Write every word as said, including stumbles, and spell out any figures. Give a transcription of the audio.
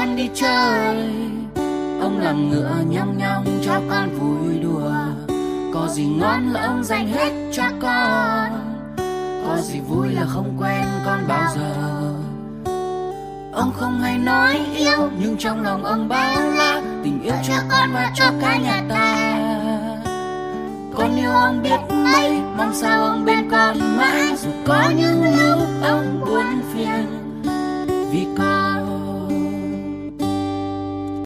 con đi chơi. Ông làm ngựa nhong nhong cho con vui đùa, có gì ngon là ông dành hết cho con, có gì vui là không quen con bao giờ. Ông không hay nói yêu, nhưng trong lòng ông bao la tình yêu cho con và cho cả nhà ta. Con yêu ông biết mấy, mong sao ông bên con mãi, dù có những